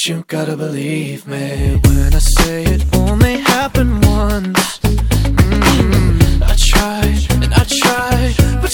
you gotta believe me when I say it only happened once. I tried and I tried, but